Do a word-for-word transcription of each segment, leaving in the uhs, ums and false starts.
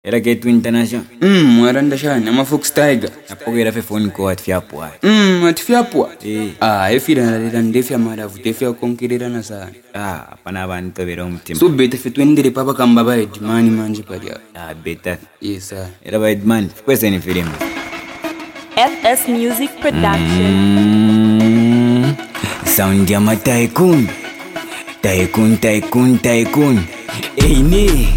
Era que tu international. Mm, waranda shani ama Fox Tiger. Napoke era fe phone ko atfiapwa. Mm, atfiapwa. Eh. Ah, efira na ndefya mara vutefya konkerera na sana. Ah, apana abantu bera umutima. So bete fe twendere papa kamba ba edmani manje padia. Ah, better. Yes sir. Era ba edman. Kwese ni film. F S Music Production. Mm, sound ya Tycoon. Tycoon, Tycoon, Tycoon. Hey ne.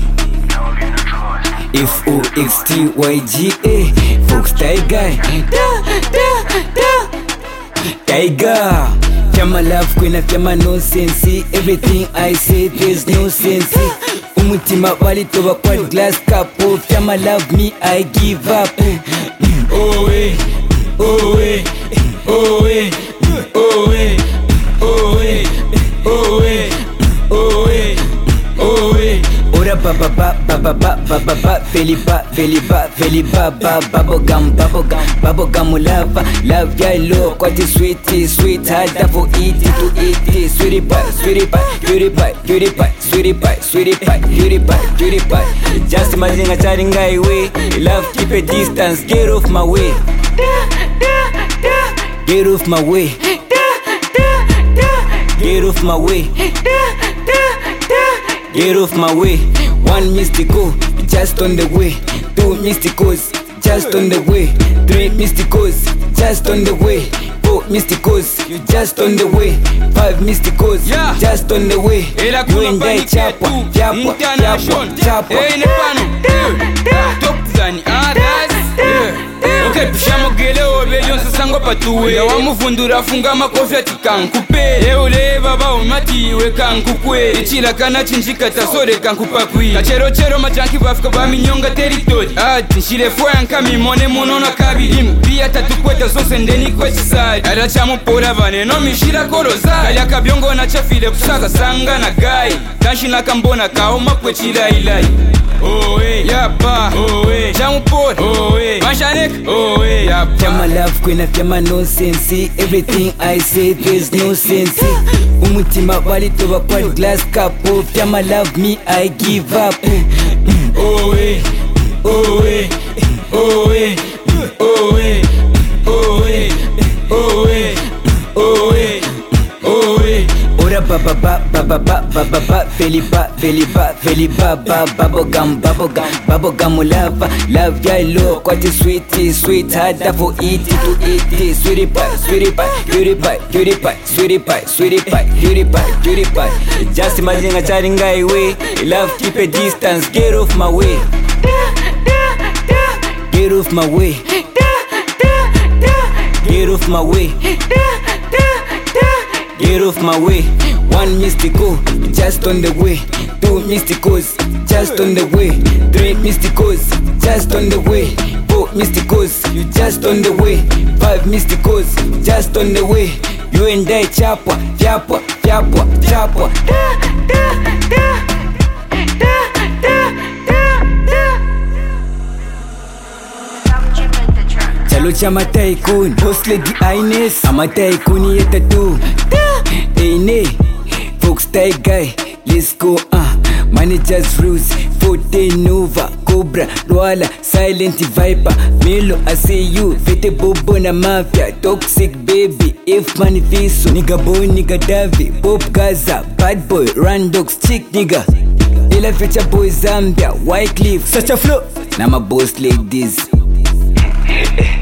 F O X T Y G A Fox Tiger. Da, da, da. Tiger. Fiamma love kwena fiamma nonsense. Everything I say there's no sense. Umutima wali toba kwa glass cup. Fiamma love me I give up. Oh way, oh way, oh way, oh way, oh way, oh way, oh way, oh way. Ora ba ba ba ba ba ba ba ba ba Felipa Felipa Felipa ba bubblegum bubblegum bubblegum love love yellow quite sweet sweet hard for eat to eat sweetie pie sweetie pie cutie pie cutie pie sweetie pie sweetie pie cutie pie cutie pie. Just imagine a chatting guy way love keep a distance get off my way get off my way get off my way get off my way. One mystical, just on the way. Two mysticals, just on the way. Three mysticals, just on the way. Four mysticals, you just on the way. Five mysticals, yeah. Just on the way. You and I chapa, chapa, chapa, chapa. Hey, Nepano, top zani others. Okay, pishamo gele obelyon sasango patuwe. Ya wamuvundura funga makofi ati kankupe. Eule baba umati we kankukwe. Ichila kana chinjika tasore kankupakwi. Kachero chero machanki bafika baminyonga territory. Ati nshile fwa nkami mone munona kabirimu. Pia tatukweta zose ndeni kwa chisari. Arachamu pora vane no mishira korozari. Kaya kabyongo na chafile kusaka sanga na gai. Kanshi na kambona kaoma kwe chila ilai. Oh hey, yapa, oh hey, Jamupor, oh hey, Mashanek, oh hey, yapa. Fiamma love kwena fiamma nonsense. Everything I say there's no sense. Umutima wali toba kwa glass cup. Fiamma love me I give up. Oh hey, oh hey, oh hey, oh hey, oh hey, oh hey, oh hey, oh hey. Ora ba ba ba ba ba ba ba ba ba Felipa Felipa Felipa ba bubblegum bubblegum bubblegum love love yellow quite sweet sweet hard for eat to eat sweetie pie sweetie pie cutie pie cutie pie sweetie pie sweetie pie cutie pie cutie pie. Just imagine a chatting guy way love keep a distance get off my way get off my way get off my way get off my way. One mystical, just on the way. Two mysticals, just on the way. Three mysticals, just on the way. Four mysticals, you just on the way. Five mysticals, just on the way. You and I chapa, chapa, chapa, chapa. Chalo chama Tycoon, boss lady Ines. I'm a Tycoon yeta too. Hey ne, Fox Tiger, let's go uh. Managers rules, Forte Nova, Cobra, Roala, Silent Viper, Melo, I see you, Fete Bobo na Mafia, Toxic Baby, F Manifesto, Nigga Boy, Nigga Davi, Pop Gaza, Bad Boy, Randox, Chick Nigga, Ella Fecha Boy Zambia, Wycliffe, such a flow, now my boss like this.